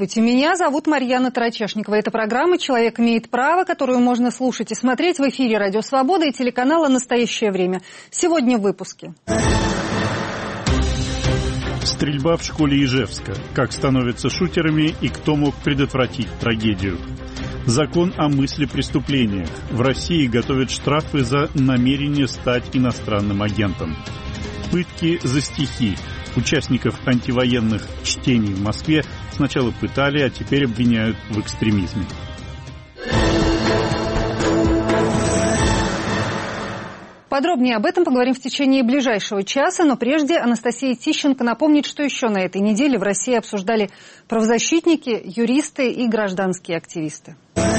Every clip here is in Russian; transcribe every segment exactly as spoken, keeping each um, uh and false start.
Здравствуйте, меня зовут Марьяна Тарачешникова. Это программа «Человек имеет право», которую можно слушать и смотреть в эфире «Радио Свобода» и телеканала «Настоящее время». Сегодня в выпуске. Стрельба в школе Ижевска. Как становятся шутерами и кто мог предотвратить трагедию. Закон о мыслепреступлениях. В России готовят штрафы за намерение стать иностранным агентом. Пытки за стихи. Участников антивоенных чтений в Москве сначала пытали, а теперь обвиняют в экстремизме. Подробнее об этом поговорим в течение ближайшего часа, но прежде Анастасия Тищенко напомнит, что еще на этой неделе в России обсуждали правозащитники, юристы и гражданские активисты.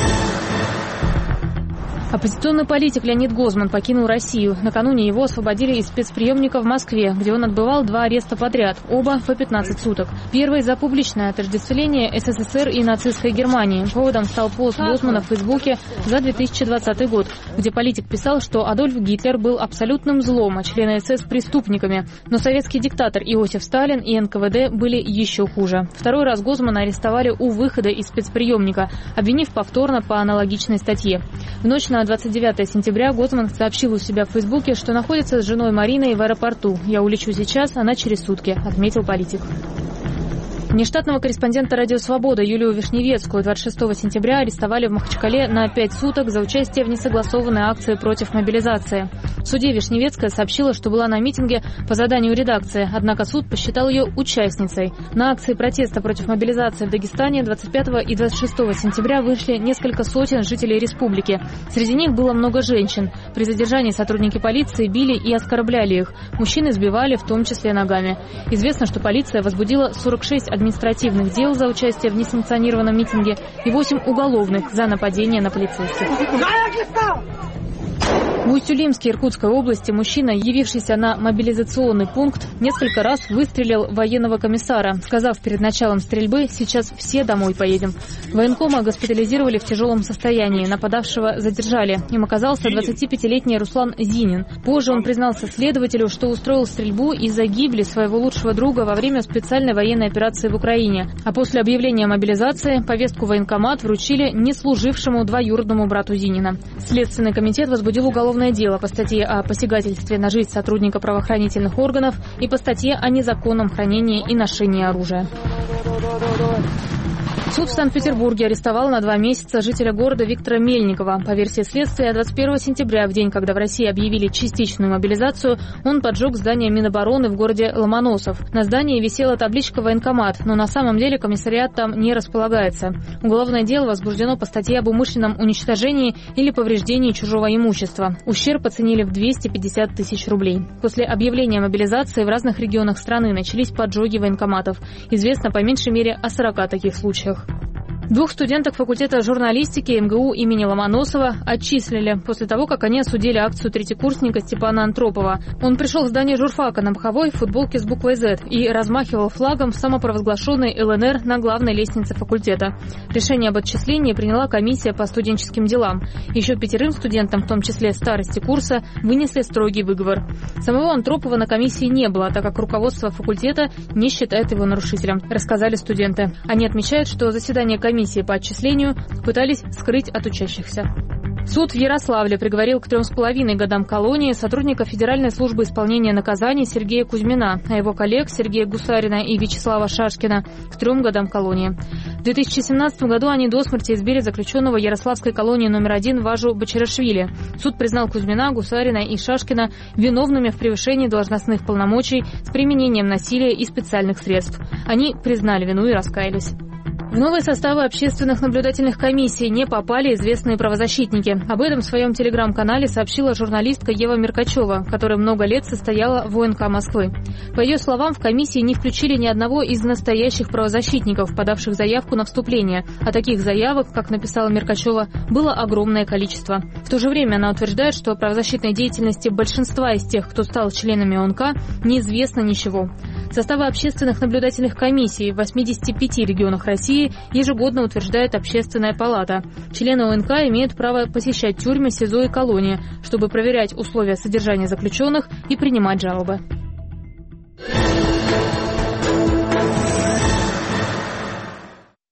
Оппозиционный политик Леонид Гозман покинул Россию. Накануне его освободили из спецприемника в Москве, где он отбывал два ареста подряд, оба по пятнадцать суток. Первый за публичное отождествление СССР и нацистской Германии. Поводом стал пост Гозмана в Фейсбуке за две тысячи двадцатый год, где политик писал, что Адольф Гитлер был абсолютным злом, а члены СС преступниками. Но советский диктатор Иосиф Сталин и эн ка вэ дэ были еще хуже. Второй раз Гозмана арестовали у выхода из спецприемника, обвинив повторно по аналогичной статье. В ночь на двадцать девятое сентября Гозман сообщил у себя в Фейсбуке, что находится с женой Мариной в аэропорту. «Я улечу сейчас, она через сутки», — отметил политик. Внештатного корреспондента «Радио Свобода» Юлию Вишневецкую двадцать шестого сентября арестовали в Махачкале на пять суток за участие в несогласованной акции против мобилизации. В суде Вишневецкая сообщила, что была на митинге по заданию редакции, однако суд посчитал ее участницей. На акции протеста против мобилизации в Дагестане двадцать пятого и двадцать шестого сентября вышли несколько сотен жителей республики. Среди них было много женщин. При задержании сотрудники полиции били и оскорбляли их. Мужчин избивали, в том числе ногами. Известно, что полиция возбудила сорок шесть административных дел за участие в несанкционированном митинге и восемь уголовных за нападение на полицейских. В Усть-Илимске Иркутской области мужчина, явившийся на мобилизационный пункт, несколько раз выстрелил в военного комиссара, сказав перед началом стрельбы: «Сейчас все домой поедем». Военкома госпитализировали в тяжелом состоянии, нападавшего задержали. Им оказался двадцатипятилетний Руслан Зинин. Позже он признался следователю, что устроил стрельбу из-за гибели своего лучшего друга во время специальной военной операции в Украине. А после объявления мобилизации повестку в военкомат вручили неслужившему двоюродному брату Зинина. Следственный комитет возбудил уголовное дело по статье о посягательстве на жизнь сотрудника правоохранительных органов и по статье о незаконном хранении и ношении оружия. Суд в Санкт-Петербурге арестовал на два месяца жителя города Виктора Мельникова. По версии следствия, двадцать первого сентября, в день, когда в России объявили частичную мобилизацию, он поджег здание Минобороны в городе Ломоносов. На здании висела табличка «Военкомат», но на самом деле комиссариат там не располагается. Уголовное дело возбуждено по статье об умышленном уничтожении или повреждении чужого имущества. Ущерб оценили в двести пятьдесят тысяч рублей. После объявления мобилизации в разных регионах страны начались поджоги военкоматов. Известно по меньшей мере о сорока таких случаях. Двух студенток факультета журналистики эм гэ у имени Ломоносова отчислили после того, как они осудили акцию третьекурсника Степана Антропова. Он пришел в здание журфака на меховой футболке с буквой «З» и размахивал флагом в самопровозглашенной эл эн эр на главной лестнице факультета. Решение об отчислении приняла комиссия по студенческим делам. Еще пятерым студентам, в том числе старости курса, вынесли строгий выговор. Самого Антропова на комиссии не было, так как руководство факультета не считает его нарушителем, рассказали студенты. Они отмечают, что заседание комиссии по отчислению пытались скрыть от учащихся. Суд в Ярославле приговорил к трем с половиной годам колонии сотрудника Федеральной службы исполнения наказаний Сергея Кузьмина, а его коллег Сергея Гусарина и Вячеслава Шашкина к трем годам колонии. В две тысячи семнадцатом году они до смерти избили заключенного Ярославской колонии номер один Важу Бачарашвили. Суд признал Кузьмина, Гусарина и Шашкина виновными в превышении должностных полномочий с применением насилия и специальных средств. Они признали вину и раскаялись. В новые составы общественных наблюдательных комиссий не попали известные правозащитники. Об этом в своем телеграм-канале сообщила журналистка Ева Меркачева, которая много лет состояла в о эн ка Москвы. По ее словам, в комиссии не включили ни одного из настоящих правозащитников, подавших заявку на вступление. А таких заявок, как написала Меркачева, было огромное количество. В то же время она утверждает, что о правозащитной деятельности большинства из тех, кто стал членами о эн ка, неизвестно ничего. Составы общественных наблюдательных комиссий в восьмидесяти пяти регионах России ежегодно утверждает Общественная палата. Члены о эн ка имеют право посещать тюрьмы, СИЗО и колонии, чтобы проверять условия содержания заключенных и принимать жалобы.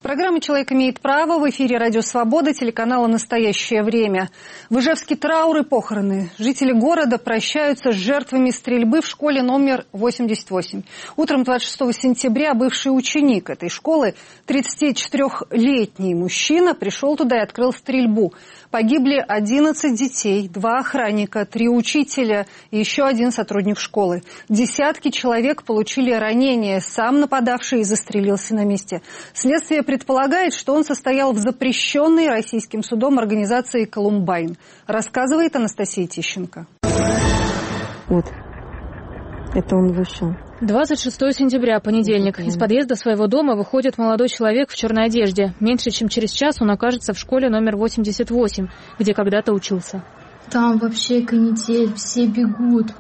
Программа «Человек имеет право». В эфире «Радио Свобода», телеканала «Настоящее время». В Ижевске траур и похороны. Жители города прощаются с жертвами стрельбы в школе номер восемьдесят восемь. Утром двадцать шестого сентября бывший ученик этой школы, тридцатичетырёхлетний мужчина, пришел туда и открыл стрельбу. Погибли одиннадцать детей, два охранника, три учителя и еще один сотрудник школы. Десятки человек получили ранения. Сам нападавший застрелился на месте. Следствие предполагает, что он состоял в запрещенной российским судом организации «Колумбайн». Рассказывает Анастасия Тищенко. Вот, это он вышел. двадцать шестого сентября, понедельник. Из подъезда своего дома выходит молодой человек в черной одежде. Меньше чем через час он окажется в школе номер восемьдесят восемь, где когда-то учился. Там вообще канитель, все бегут.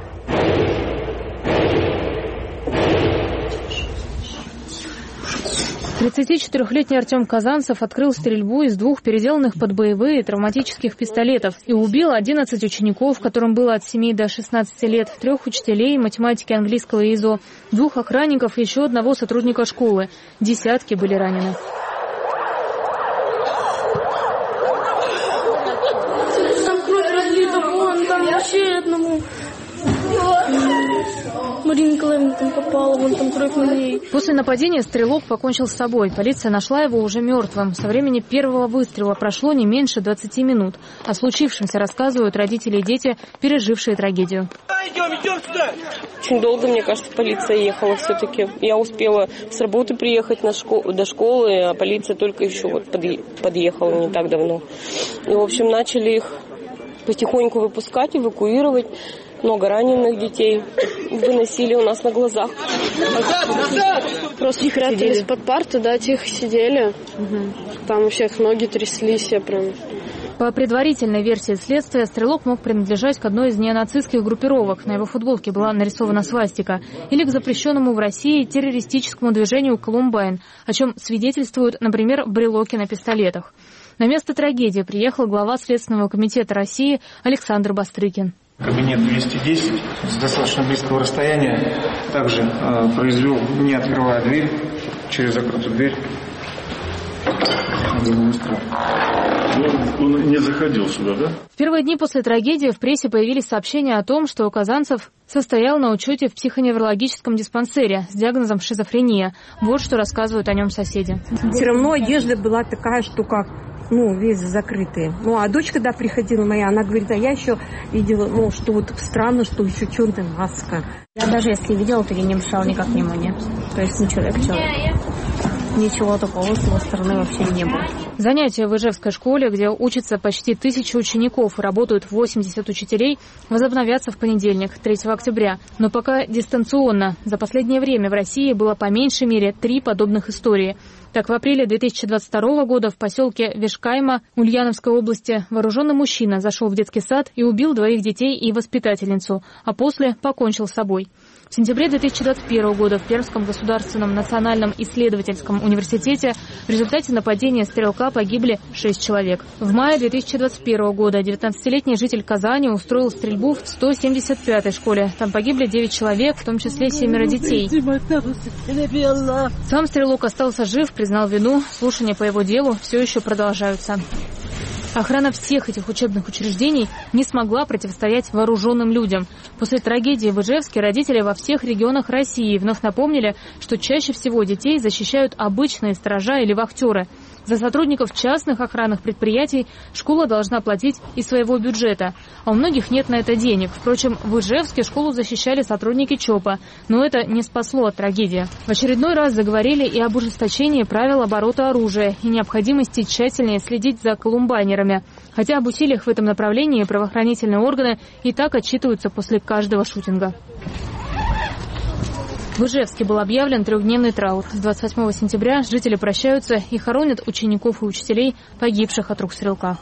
тридцатичетырёхлетний Артем Казанцев открыл стрельбу из двух переделанных под боевые травматических пистолетов и убил одиннадцать учеников, которым было от семи до шестнадцати лет, трех учителей математики, английского и ИЗО, двух охранников и еще одного сотрудника школы. Десятки были ранены. Там кровь разлита, вон, там вообще одному. Марина Николаевна там попала, вон там кровь на ней. После нападения стрелок покончил с собой. Полиция нашла его уже мертвым. Со времени первого выстрела прошло не меньше двадцати минут. О случившемся рассказывают родители и дети, пережившие трагедию. Идем, идем сюда! Очень долго, мне кажется, полиция ехала все-таки. Я успела с работы приехать на школу, до школы, а полиция только еще вот подъехала не так давно. И, в общем, начали их потихоньку выпускать, эвакуировать. Много раненых детей выносили у нас на глазах. Просто прятались под парту, да, тихо сидели. Угу. Там у всех ноги тряслись, я прям... По предварительной версии следствия, стрелок мог принадлежать к одной из неонацистских группировок. На его футболке была нарисована свастика. Или к запрещенному в России террористическому движению «Колумбайн», о чем свидетельствуют, например, брелоки на пистолетах. На место трагедии приехал глава Следственного комитета России Александр Бастрыкин. Кабинет двести десять с достаточно близкого расстояния также э, произвел, не открывая дверь, через закрытую дверь. Он не заходил сюда, да? В первые дни после трагедии в прессе появились сообщения о том, что Казанцев состоял на учете в психоневрологическом диспансере с диагнозом шизофрения. Вот что рассказывают о нем соседи. Все равно одежда была такая, что как, ну, весь закрытый. Ну, а дочь, когда приходила моя, она говорит, а я еще видела, ну, что вот странно, что еще черная маска. Я даже если видела, то я не обращала никак внимания. То есть ну, человек человек. Ничего такого с его стороны вообще не было. Занятия в Ижевской школе, где учатся почти тысяча учеников и работают восемьдесят учителей, возобновятся в понедельник, третьего октября. Но пока дистанционно. За последнее время в России было по меньшей мере три подобных истории. Так, в апреле две тысячи двадцать второго года в поселке Вешкайма Ульяновской области вооруженный мужчина зашел в детский сад и убил двоих детей и воспитательницу, а после покончил с собой. В сентябре две тысячи двадцать первого года в Пермском государственном национальном исследовательском университете в результате нападения стрелка погибли шесть человек. В мае две тысячи двадцать первого года девятнадцатилетний житель Казани устроил стрельбу в сто семьдесят пятой школе. Там погибли девять человек, в том числе семеро детей. Сам стрелок остался жив, признал вину. Слушания по его делу все еще продолжаются. Охрана всех этих учебных учреждений не смогла противостоять вооруженным людям. После трагедии в Ижевске родители во всех регионах России вновь напомнили, что чаще всего детей защищают обычные сторожа или вахтеры. За сотрудников частных охранных предприятий школа должна платить из своего бюджета, а у многих нет на это денег. Впрочем, в Ижевске школу защищали сотрудники ЧОПа, но это не спасло от трагедии. В очередной раз заговорили и об ужесточении правил оборота оружия и необходимости тщательнее следить за колумбайнерами. Хотя об усилиях в этом направлении правоохранительные органы и так отчитываются после каждого шутинга. В Ижевске был объявлен трехдневный траур. С двадцать восьмого сентября жители прощаются и хоронят учеников и учителей, погибших от рук стрелка.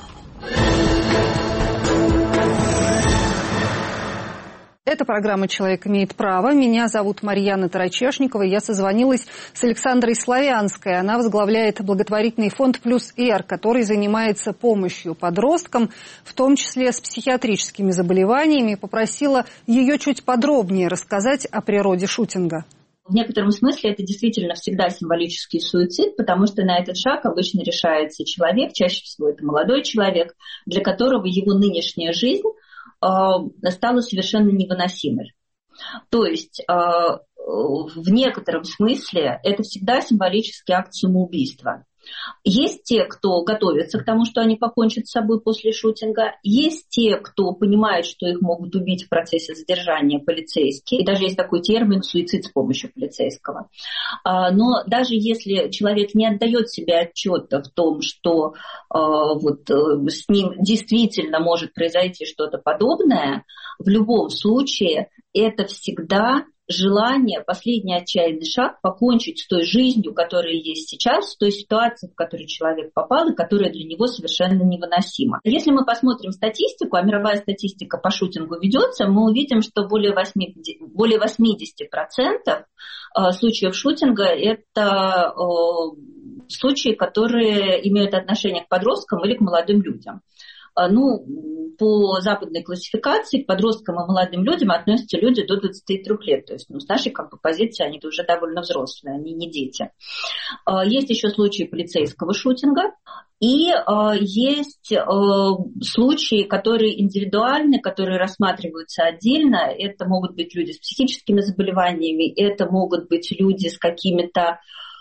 Это программа «Человек имеет право». Меня зовут Марьяна Тарачешникова. Я созвонилась с Александрой Славянской. Она возглавляет благотворительный фонд «Плюс Р», который занимается помощью подросткам, в том числе с психиатрическими заболеваниями. Попросила ее чуть подробнее рассказать о природе шутинга. В некотором смысле это действительно всегда символический суицид, потому что на этот шаг обычно решается человек, чаще всего это молодой человек, для которого его нынешняя жизнь э, стала совершенно невыносимой. То есть э, в некотором смысле это всегда символический акт самоубийства. Есть те, кто готовится к тому, что они покончат с собой после шутинга. Есть те, кто понимает, что их могут убить в процессе задержания полицейские. И даже есть такой термин «суицид с помощью полицейского». Но даже если человек не отдает себе отчета в том, что вот с ним действительно может произойти что-то подобное, в любом случае это всегда желание, последний отчаянный шаг, покончить с той жизнью, которая есть сейчас, с той ситуацией, в которую человек попал, и которая для него совершенно невыносима. Если мы посмотрим статистику, а мировая статистика по шутингу ведется, мы увидим, что более восемьдесят, более восемьдесят процентов случаев шутинга – это случаи, которые имеют отношение к подросткам или к молодым людям. Ну, по западной классификации к подросткам и молодым людям относятся люди до двадцати трёх лет. То есть, ну, с нашей как бы, позиции они уже довольно взрослые, они не дети. Есть еще случаи полицейского шутинга. И есть случаи, которые индивидуальны, которые рассматриваются отдельно. Это могут быть люди с психическими заболеваниями, это могут быть люди с какими-то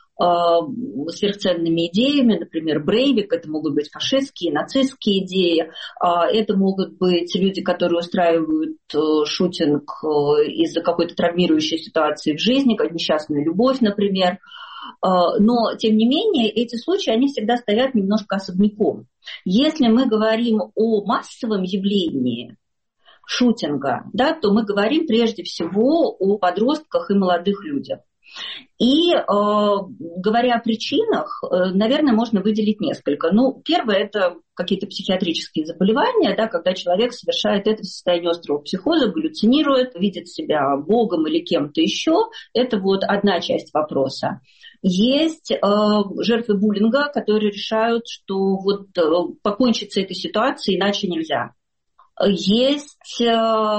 сверхценными идеями, например, Брейвик, это могут быть фашистские, нацистские идеи, это могут быть люди, которые устраивают шутинг из-за какой-то травмирующей ситуации в жизни, как несчастная любовь, например. Но, тем не менее, эти случаи, они всегда стоят немножко особняком. Если мы говорим о массовом явлении шутинга, да, то мы говорим прежде всего о подростках и молодых людях. И э, говоря о причинах, э, наверное, можно выделить несколько. Ну, первое – это какие-то психиатрические заболевания, да, когда человек совершает это в состоянии острого психоза, галлюцинирует, видит себя Богом или кем-то еще. Это вот одна часть вопроса. Есть э, жертвы буллинга, которые решают, что вот э, покончить с этой ситуацией иначе нельзя. Есть э,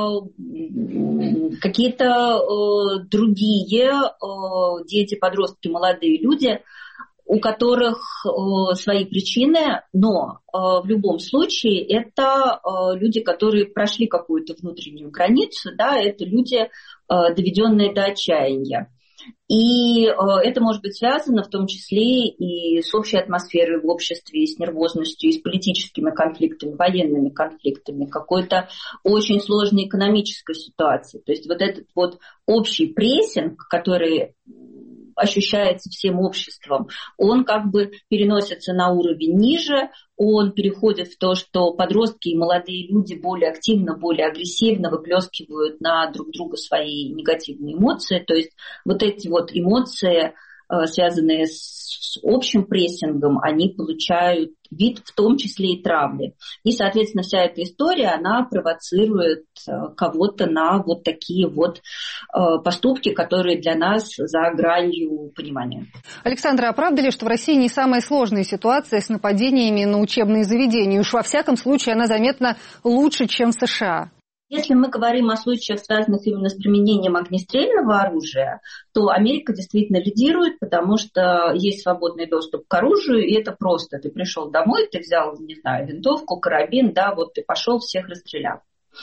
какие-то э, другие э, дети, подростки, молодые люди, у которых э, свои причины, но э, в любом случае это э, люди, которые прошли какую-то внутреннюю границу, да, это люди, э, доведенные до отчаяния. И э, это может быть связано в том числе и с общей атмосферой в обществе, и с нервозностью, и с политическими конфликтами, военными конфликтами, какой-то очень сложной экономической ситуацией. То есть вот этот вот общий прессинг, который ощущается всем обществом, он как бы переносится на уровень ниже, он переходит в то, что подростки и молодые люди более активно, более агрессивно выплескивают на друг друга свои негативные эмоции. То есть вот эти вот эмоции, связанные с общим прессингом, они получают вид в том числе и травли. И, соответственно, вся эта история, она провоцирует кого-то на вот такие вот поступки, которые для нас за гранью понимания. Александра, а правда ли, что в России не самая сложная ситуация с нападениями на учебные заведения? Уж во всяком случае она заметно лучше, чем в США. Если мы говорим о случаях, связанных именно с применением огнестрельного оружия, то Америка действительно лидирует, потому что есть свободный доступ к оружию, и это просто. Ты пришел домой, ты взял, не знаю, винтовку, карабин, да, вот ты пошел, всех расстрелял.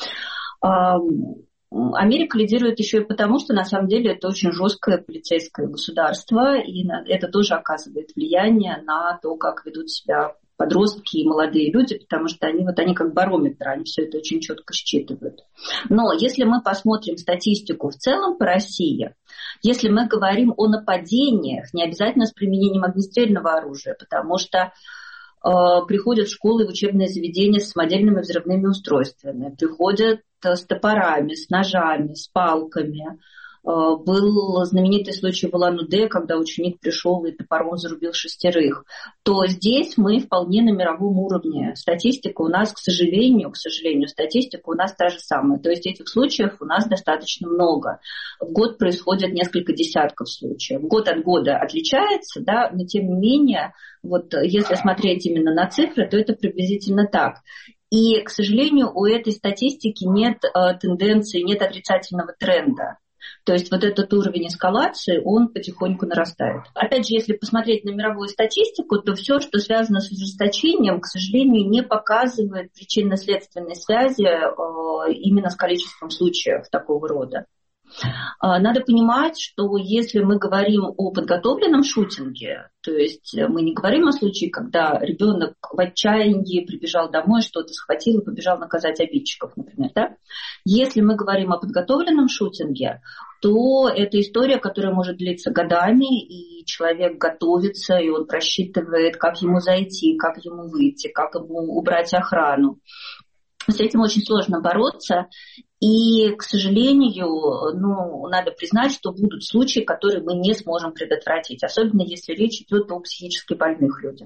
Америка лидирует еще и потому, что на самом деле это очень жесткое полицейское государство, и это тоже оказывает влияние на то, как ведут себя подростки и молодые люди, потому что они, вот они как барометр, они все это очень четко считывают. Но если мы посмотрим статистику в целом по России, если мы говорим о нападениях, не обязательно с применением огнестрельного оружия, потому что э, приходят в школы и в учебные заведения с самодельными взрывными устройствами, приходят с топорами, с ножами, с палками. Был знаменитый случай в Улан-Удэ, когда ученик пришел и топором зарубил шестерых, то здесь мы вполне на мировом уровне. Статистика у нас, к сожалению, к сожалению, статистика у нас та же самая. То есть этих случаев у нас достаточно много. В год происходит несколько десятков случаев. Год от года отличается, да, но тем не менее, вот если смотреть именно на цифры, то это приблизительно так. И, к сожалению, у этой статистики нет э, тенденции, нет отрицательного тренда. То есть вот этот уровень эскалации, он потихоньку нарастает. Опять же, если посмотреть на мировую статистику, то все, что связано с ужесточением, к сожалению, не показывает причинно-следственной связи именно с количеством случаев такого рода. Надо понимать, что если мы говорим о подготовленном шутинге, то есть мы не говорим о случае, когда ребенок в отчаянии прибежал домой, что-то схватил и побежал наказать обидчиков, например, да? Если мы говорим о подготовленном шутинге, то это история, которая может длиться годами, и человек готовится, и он просчитывает, как ему зайти, как ему выйти, как ему убрать охрану. С этим очень сложно бороться, и, к сожалению, ну, надо признать, что будут случаи, которые мы не сможем предотвратить, особенно если речь идет о психически больных людях.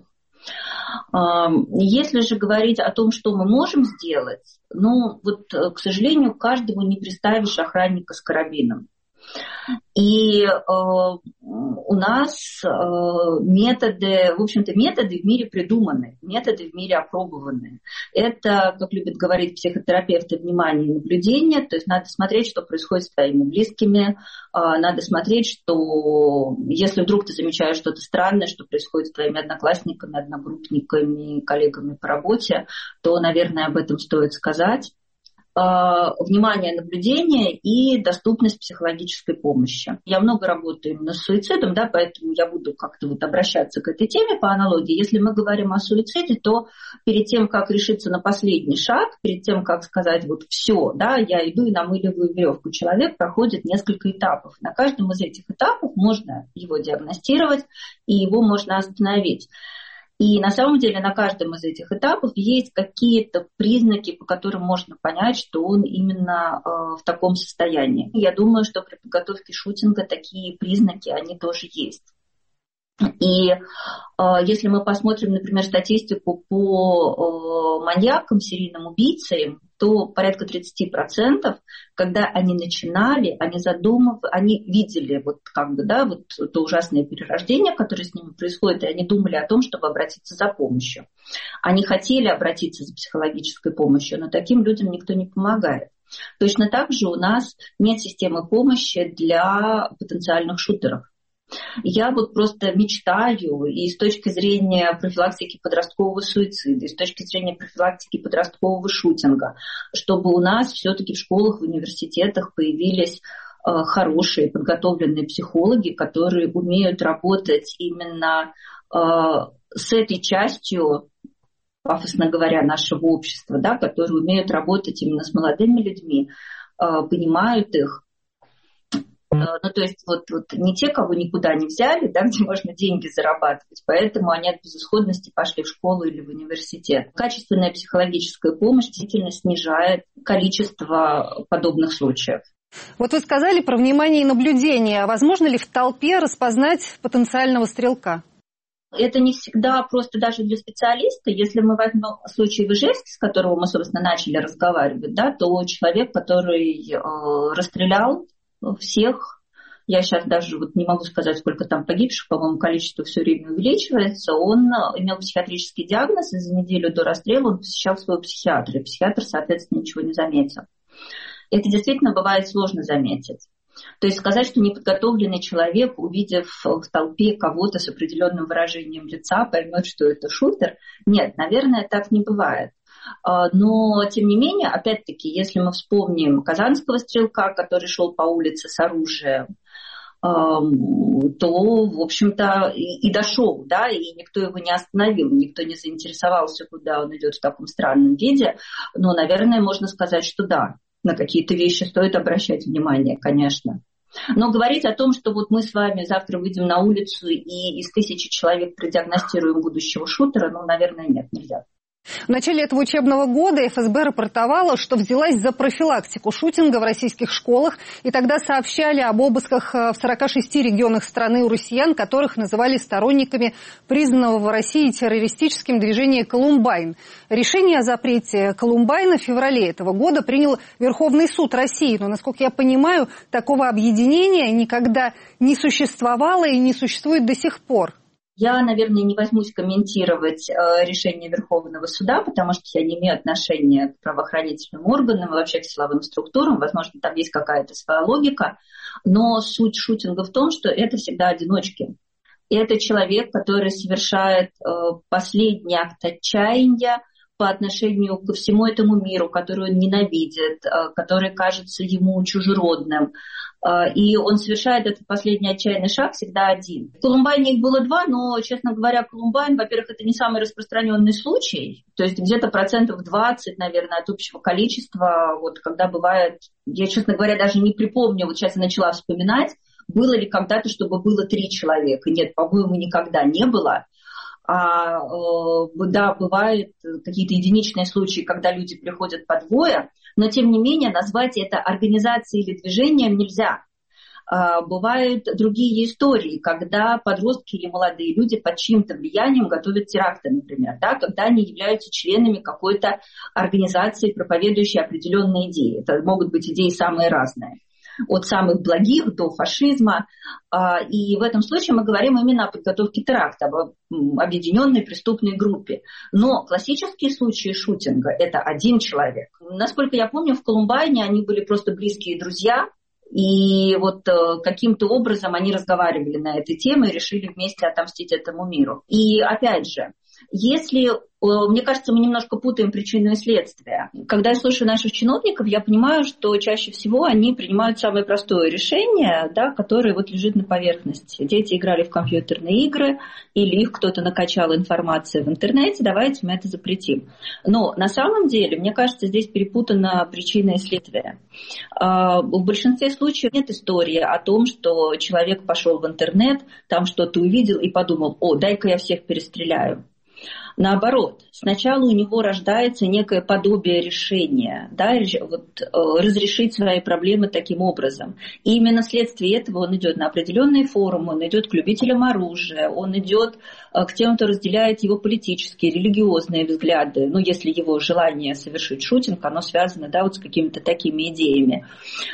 Если же говорить о том, что мы можем сделать, ну, вот, к сожалению, каждому не представишь охранника с карабином. И э, у нас э, методы, в общем-то, методы в мире придуманы, методы в мире опробованы. Это, как любят говорить психотерапевты, внимание и наблюдение, то есть надо смотреть, что происходит с твоими близкими, э, надо смотреть, что если вдруг ты замечаешь что-то странное, что происходит с твоими одноклассниками, одногруппниками, коллегами по работе, то, наверное, об этом стоит сказать. Внимание, наблюдение и доступность психологической помощи. Я много работаю именно с суицидом, да, поэтому я буду как-то вот обращаться к этой теме по аналогии. Если мы говорим о суициде, то перед тем, как решиться на последний шаг, перед тем, как сказать вот все, да, я иду и намыливаю веревку, человек проходит несколько этапов. На каждом из этих этапов можно его диагностировать и его можно остановить. И на самом деле на каждом из этих этапов есть какие-то признаки, по которым можно понять, что он именно э, в таком состоянии. Я думаю, что при подготовке шутинга такие признаки, они тоже есть. И э, если мы посмотрим, например, статистику по э, маньякам, серийным убийцам, то порядка тридцать процентов, когда они начинали, они задумывали, они видели вот как бы, да, вот то ужасное перерождение, которое с ними происходит, и они думали о том, чтобы обратиться за помощью. Они хотели обратиться за психологической помощью, но таким людям никто не помогает. Точно так же у нас нет системы помощи для потенциальных шутеров. Я вот просто мечтаю и с точки зрения профилактики подросткового суицида, и с точки зрения профилактики подросткового шутинга, чтобы у нас все-таки в школах, в университетах появились э, хорошие подготовленные психологи, которые умеют работать именно э, с этой частью, пафосно говоря, нашего общества, да, которые умеют работать именно с молодыми людьми, э, понимают их. Ну, то есть вот, вот не те, кого никуда не взяли, да, где можно деньги зарабатывать, поэтому они от безысходности пошли в школу или в университет. Качественная психологическая помощь действительно снижает количество подобных случаев. Вот вы сказали про внимание и наблюдение. Возможно ли в толпе распознать потенциального стрелка? Это не всегда просто даже для специалиста. Если мы возьмем случай в Ижевске, с которого мы, собственно, начали разговаривать, да, то человек, который э, расстрелял всех, я сейчас даже вот не могу сказать, сколько там погибших, по-моему, количество все время увеличивается, он имел психиатрический диагноз, и за неделю до расстрела он посещал своего психиатра, и психиатр, соответственно, ничего не заметил. Это действительно бывает сложно заметить. То есть сказать, что неподготовленный человек, увидев в толпе кого-то с определенным выражением лица, поймет, что это шутер, нет, наверное, так не бывает. Но, тем не менее, опять-таки, если мы вспомним казанского стрелка, который шел по улице с оружием, то, в общем-то, и, и дошел, да, и никто его не остановил, никто не заинтересовался, куда он идет в таком странном виде. Но, наверное, можно сказать, что да, на какие-то вещи стоит обращать внимание, конечно. Но говорить о том, что вот мы с вами завтра выйдем на улицу и из тысячи человек продиагностируем будущего шутера, ну, наверное, нет, нельзя. В начале этого учебного года эф эс бэ рапортовала, что взялась за профилактику шутинга в российских школах, и тогда сообщали об обысках в сорока шести регионах страны у россиян, которых называли сторонниками признанного в России террористическим движения «Колумбайн». Решение о запрете «Колумбайна» в феврале этого года принял Верховный суд России, но, насколько я понимаю, такого объединения никогда не существовало и не существует до сих пор. Я, наверное, не возьмусь комментировать э, решение Верховного суда, потому что я не имею отношения к правоохранительным органам, вообще к силовым структурам. Возможно, там есть какая-то своя логика. Но суть шутинга в том, что это всегда одиночки. И это человек, который совершает э, последний акт отчаяния по отношению ко всему этому миру, который он ненавидит, э, который кажется ему чужеродным. Э, и он совершает этот последний отчаянный шаг всегда один. В Колумбайне их было два, но, честно говоря, Колумбайн, во-первых, это не самый распространенный случай. То есть где-то процентов двадцать, наверное, от общего количества, вот когда бывает, я, честно говоря, даже не припомню, вот сейчас я начала вспоминать, было ли когда-то, чтобы было три человека. Нет, по-моему, никогда не было. А, э, да, бывают какие-то единичные случаи, когда люди приходят по двое, но, тем не менее, назвать это организацией или движением нельзя. А, бывают другие истории, когда подростки или молодые люди под чьим-то влиянием готовят теракты, например, да, когда они являются членами какой-то организации, проповедующей определенные идеи. Это могут быть идеи самые разные. От самых благих до фашизма. И в этом случае мы говорим именно о подготовке теракта, об объединенной преступной группе. Но классические случаи шутинга – это один человек. Насколько я помню, в Колумбайне они были просто близкие друзья, и вот каким-то образом они разговаривали на эту тему и решили вместе отомстить этому миру. И опять же, если, мне кажется, мы немножко путаем причину и следствие. Когда я слушаю наших чиновников, я понимаю, что чаще всего они принимают самое простое решение, да, которое вот лежит на поверхности. Дети играли в компьютерные игры, или их кто-то накачал информацией в интернете, давайте мы это запретим. Но на самом деле, мне кажется, здесь перепутана причина и следствие. В большинстве случаев нет истории о том, что человек пошел в интернет, там что-то увидел и подумал: о, дай-ка я всех перестреляю. Наоборот, сначала у него рождается некое подобие решения, да, вот, разрешить свои проблемы таким образом. И именно вследствие этого он идет на определенные форумы, он идет к любителям оружия, он идет к тем, кто разделяет его политические, религиозные взгляды. Ну, если его желание совершить шутинг, оно связано, да, вот с какими-то такими идеями.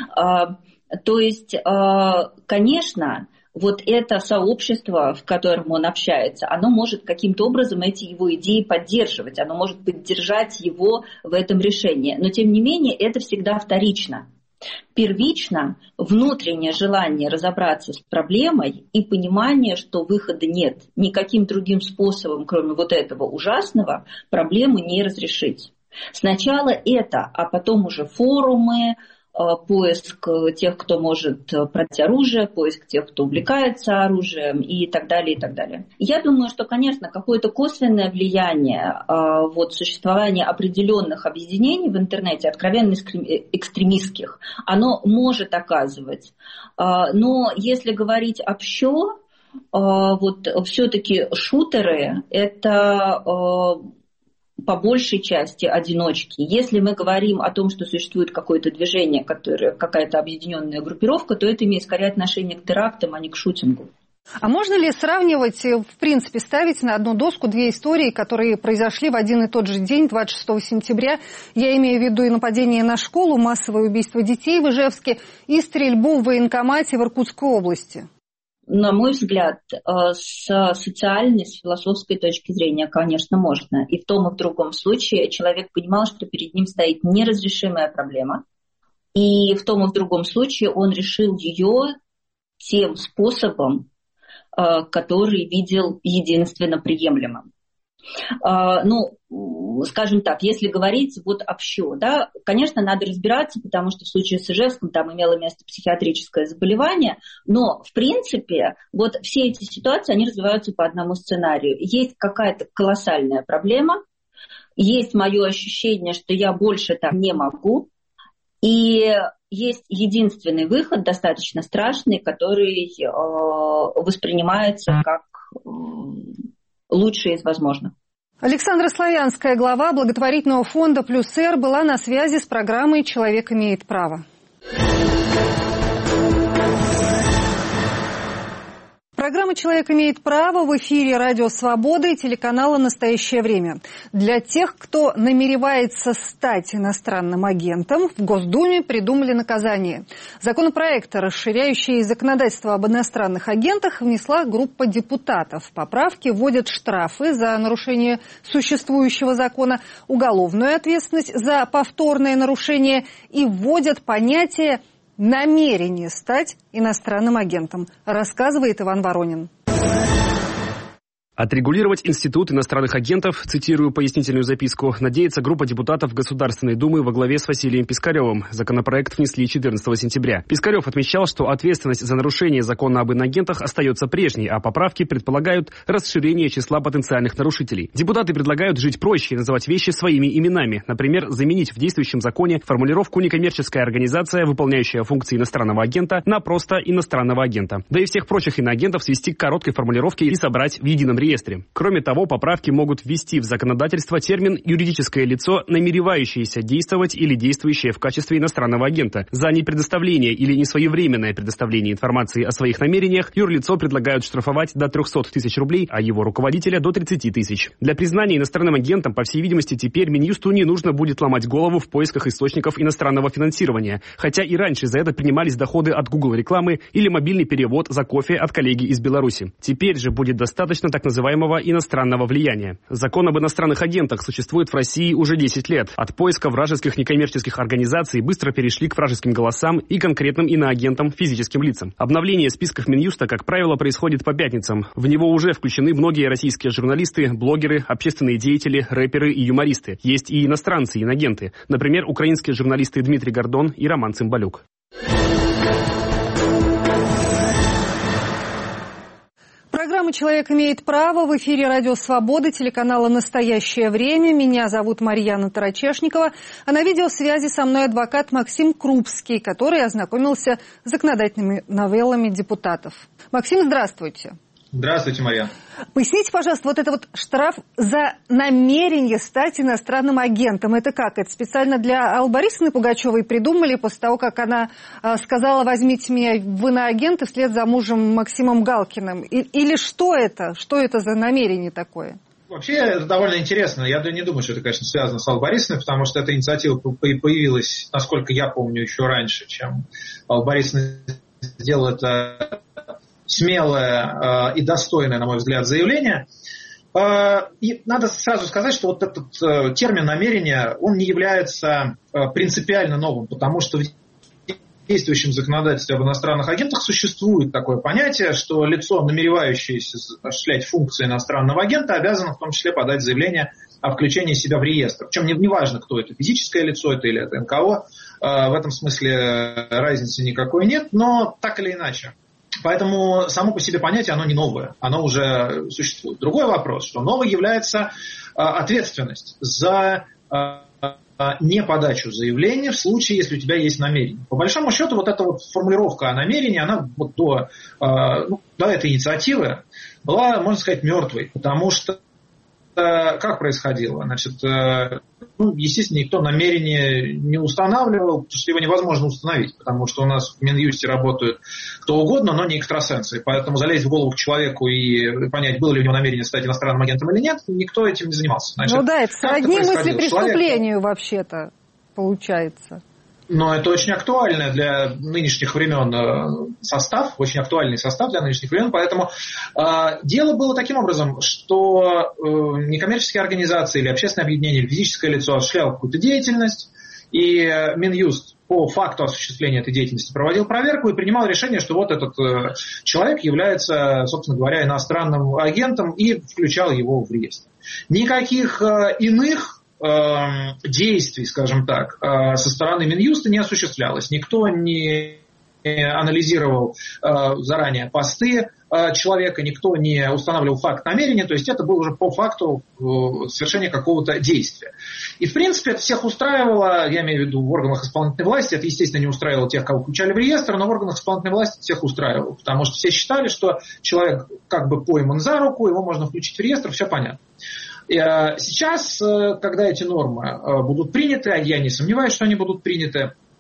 То есть, конечно, вот это сообщество, в котором он общается, оно может каким-то образом эти его идеи поддерживать, оно может поддержать его в этом решении. Но, тем не менее, это всегда вторично. Первично внутреннее желание разобраться с проблемой и понимание, что выхода нет. Никаким другим способом, кроме вот этого ужасного, проблему не разрешить. Сначала это, а потом уже форумы, поиск тех, кто может продать оружие, поиск тех, кто увлекается оружием и так далее, и так далее. Я думаю, что, конечно, какое-то косвенное влияние вот, существования определенных объединений в интернете, откровенно экстремистских, оно может оказывать. Но если говорить общо, вот все-таки шутеры – это по большей части одиночки. Если мы говорим о том, что существует какое-то движение, которое, какая-то объединенная группировка, то это имеет скорее отношение к терактам, а не к шутингу. А можно ли сравнивать, в принципе, ставить на одну доску две истории, которые произошли в один и тот же день, двадцать шестого сентября? Я имею в виду и нападение на школу, массовое убийство детей в Ижевске и стрельбу в военкомате в Иркутской области. На мой взгляд, с социальной, с философской точки зрения, конечно, можно. И в том, и в другом случае человек понимал, что перед ним стоит неразрешимая проблема. И в том, и в другом случае он решил ее тем способом, который видел единственно приемлемым. Ну, скажем так, если говорить вот общо, да, конечно, надо разбираться, потому что в случае с Ижевском там имело место психиатрическое заболевание, но, в принципе, вот все эти ситуации, они развиваются по одному сценарию. Есть какая-то колоссальная проблема, есть мое ощущение, что я больше так не могу, и есть единственный выход, достаточно страшный, который э, воспринимается как э, лучший из возможных. Александра Славянская, глава благотворительного фонда «Плюс-Р», была на связи с программой «Человек имеет право». Программа «Человек имеет право» в эфире «Радио Свобода» и телеканала «Настоящее время». Для тех, кто намеревается стать иностранным агентом, в Госдуме придумали наказание. Законопроект, расширяющий законодательство об иностранных агентах, внесла группа депутатов. Поправки вводят штрафы за нарушение существующего закона, уголовную ответственность за повторное нарушение и вводят понятие «намерение стать иностранным агентом», рассказывает Иван Воронин. Отрегулировать институт иностранных агентов, цитирую пояснительную записку, надеется группа депутатов Государственной Думы во главе с Василием Пискаревым. Законопроект внесли четырнадцатого сентября. Пискарев отмечал, что ответственность за нарушение закона об иноагентах остается прежней, а поправки предполагают расширение числа потенциальных нарушителей. Депутаты предлагают жить проще и называть вещи своими именами. Например, заменить в действующем законе формулировку «некоммерческая организация, выполняющая функции иностранного агента» на просто «иностранного агента». Да и всех прочих иноагентов свести к короткой формулировке и собрать в едином реестре. Кроме того, поправки могут ввести в законодательство термин «юридическое лицо, намеревающееся действовать или действующее в качестве иностранного агента». За непредоставление или несвоевременное предоставление информации о своих намерениях юрлицо предлагают штрафовать до трехсот тысяч рублей, а его руководителя до тридцати тысяч. Для признания иностранным агентом, по всей видимости, теперь Минюсту не нужно будет ломать голову в поисках источников иностранного финансирования, хотя и раньше за это принимались доходы от Google рекламы или мобильный перевод за кофе от коллеги из Беларуси. Теперь же будет достаточно так называемого иностранного влияния. Закон об иностранных агентах существует в России уже десять лет. От поиска вражеских некоммерческих организаций быстро перешли к вражеским голосам и конкретным иноагентам, физическим лицам. Обновление списков Минюста, как правило, происходит по пятницам. В него уже включены многие российские журналисты, блогеры, общественные деятели, рэперы и юмористы. Есть и иностранцы, инагенты. Например, украинские журналисты Дмитрий Гордон и Роман Цымбалюк. Программа «Человек имеет право» в эфире «Радио Свобода», телеканала «Настоящее время». Меня зовут Марьяна Тарачешникова, а на видеосвязи со мной адвокат Максим Крупский, который ознакомился с законодательными новеллами депутатов. Максим, здравствуйте. Здравствуйте, Марьяна. Поясните, пожалуйста, вот это вот штраф за намерение стать иностранным агентом. Это как? Это специально для Аллы Борисовны Пугачевой придумали после того, как она э, сказала: возьмите меня в иноагенты вслед за мужем Максимом Галкиным. И, или что это? Что это за намерение такое? Вообще, это довольно интересно. Я не думаю, что это, конечно, связано с Аллой Борисовной, потому что эта инициатива появилась, насколько я помню, еще раньше, чем Алла Борисовна сделала это смелое э, и достойное, на мой взгляд, заявление. Э, и надо сразу сказать, что вот этот э, термин намерения, он не является э, принципиально новым, потому что в действующем законодательстве об иностранных агентах существует такое понятие, что лицо, намеревающееся осуществлять функции иностранного агента, обязано в том числе подать заявление о включении себя в реестр. Причем не, не важно, кто это, физическое лицо это или это эн ка о, э, в этом смысле разницы никакой нет, но так или иначе. Поэтому само по себе понятие, оно не новое, оно уже существует. Другой вопрос, что новой является а, ответственность за а, неподачу заявления в случае, если у тебя есть намерение. По большому счету, вот эта вот формулировка о намерении, она вот до, а, ну, до этой инициативы была, можно сказать, мертвой, потому что как происходило? Значит, ну, естественно, никто намерение не устанавливал, потому что его невозможно установить, потому что у нас в Минюсте работают кто угодно, но не экстрасенсы. Поэтому залезть в голову к человеку и понять, было ли у него намерение стать иностранным агентом или нет, никто этим не занимался. Значит, ну да, это сродни мысли преступлению Человек... вообще-то получается. Но это очень актуально для нынешних времен состав, очень актуальный состав для нынешних времен, поэтому э, дело было таким образом, что э, некоммерческие организации или общественное объединение, или физическое лицо осуществляло какую-то деятельность, и Минюст по факту осуществления этой деятельности проводил проверку и принимал решение, что вот этот э, человек является, собственно говоря, иностранным агентом и включал его в реестр. Никаких э, иных действий, скажем так, со стороны Минюста не осуществлялось. Никто не анализировал заранее посты человека, никто не устанавливал факт намерения, то есть это было уже по факту совершения какого-то действия. И, в принципе, это всех устраивало, я имею в виду в органах исполнительной власти, это, естественно, не устраивало тех, кого включали в реестр, но в органах исполнительной власти всех устраивало, потому что все считали, что человек как бы пойман за руку, его можно включить в реестр, все понятно. Сейчас, когда эти нормы будут приняты, а я не сомневаюсь, что они будут приняты,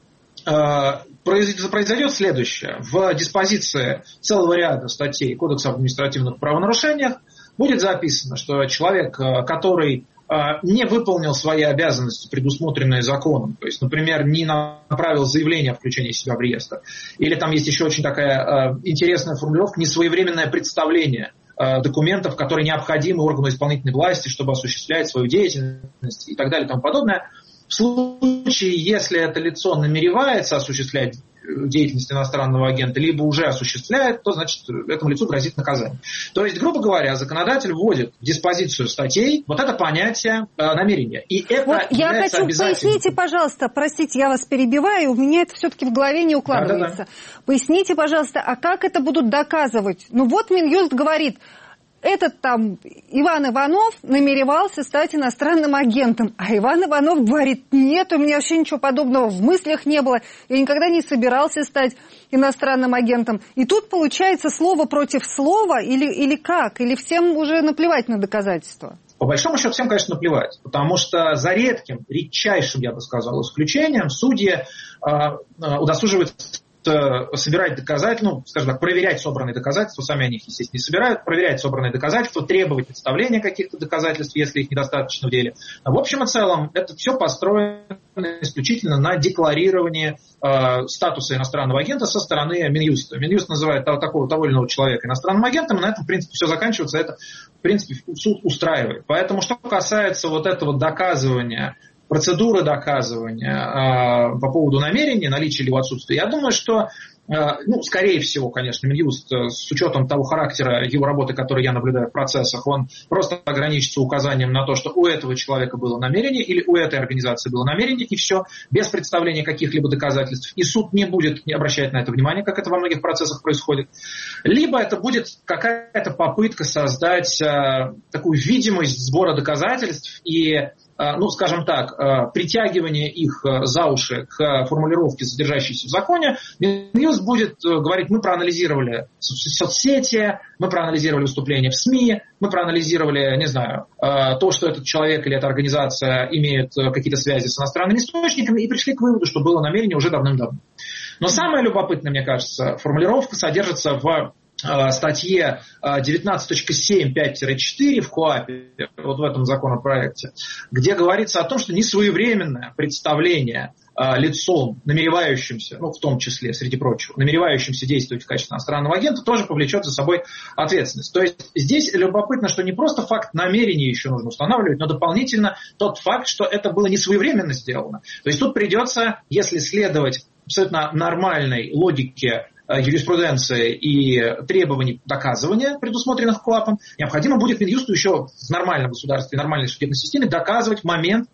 произойдет следующее. В диспозиции целого ряда статей Кодекса об административных правонарушениях будет записано, что человек, который не выполнил свои обязанности, предусмотренные законом, то есть, например, не направил заявление о включении себя в реестр, или там есть еще очень такая интересная формулировка «несвоевременное представление документов, которые необходимы органу исполнительной власти, чтобы осуществлять свою деятельность» и так далее и тому подобное. В случае, если это лицо намеревается осуществлять деятельность иностранного агента, либо уже осуществляет, то, значит, этому лицу грозит наказание. То есть, грубо говоря, законодатель вводит в диспозицию статей вот это понятие э, намерения. И это вот я хочу, поясните, пожалуйста, простите, я вас перебиваю, у меня это все-таки в голове не укладывается. Да, да, да. Поясните, пожалуйста, а как это будут доказывать? Ну вот Минюст говорит, этот там Иван Иванов намеревался стать иностранным агентом. А Иван Иванов говорит, нет, у меня вообще ничего подобного в мыслях не было. Я никогда не собирался стать иностранным агентом. И тут получается слово против слова или, или как? Или всем уже наплевать на доказательства? По большому счету всем, конечно, наплевать. Потому что за редким, редчайшим, я бы сказал, исключением судьи э, э, удосуживаются собирать доказательства, ну, скажем так, проверять собранные доказательства, сами они их, естественно, не собирают, проверять собранные доказательства, требовать представления каких-то доказательств, если их недостаточно в деле. В общем и целом, это все построено исключительно на декларировании э, статуса иностранного агента со стороны Минюста. Минюст называет того, такого того или иного человека иностранным агентом, и на этом, в принципе, все заканчивается, это, в принципе, суд устраивает. Поэтому, что касается вот этого доказывания, процедуры доказывания э, по поводу намерения, наличия или его отсутствия, я думаю, что, э, ну, скорее всего, конечно, Минюст, э, с учетом того характера его работы, который я наблюдаю в процессах, он просто ограничится указанием на то, что у этого человека было намерение или у этой организации было намерение, и все, без представления каких-либо доказательств. И суд не будет не обращать на это внимания, как это во многих процессах происходит. Либо это будет какая-то попытка создать э, такую видимость сбора доказательств и, ну, скажем так, притягивание их за уши к формулировке, содержащейся в законе. Минюст будет говорить, мы проанализировали соцсети, мы проанализировали выступления в СМИ, мы проанализировали, не знаю, то, что этот человек или эта организация имеет какие-то связи с иностранными источниками, и пришли к выводу, что было намерение уже давным-давно. Но самое любопытное, мне кажется, формулировка содержится в статье девятнадцать точка семь пять четыре в КоАПе, вот в этом законопроекте, где говорится о том, что несвоевременное представление лицом, намеревающимся, ну, в том числе, среди прочего, намеревающимся действовать в качестве иностранного агента, тоже повлечет за собой ответственность. То есть здесь любопытно, что не просто факт намерения еще нужно устанавливать, но дополнительно тот факт, что это было несвоевременно сделано. То есть тут придется, если следовать абсолютно нормальной логике юриспруденции и требований доказывания, предусмотренных КоАПом, необходимо будет Минюсту еще в нормальном государстве, нормальной судебной системе доказывать момент,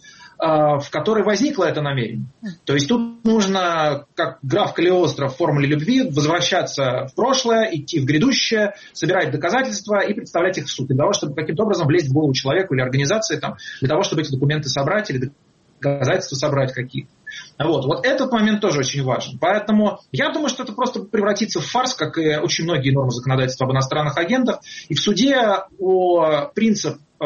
в который возникло это намерение. То есть тут нужно, как граф Калиостро в «Формуле любви», возвращаться в прошлое, идти в грядущее, собирать доказательства и представлять их в суд, для того, чтобы каким-то образом влезть в голову человеку или организации, там, для того, чтобы эти документы собрать или доказательства собрать какие-то. Вот. вот этот момент тоже очень важен. Поэтому я думаю, что это просто превратится в фарс, как и очень многие нормы законодательства об иностранных агентах. И в суде о принцип э,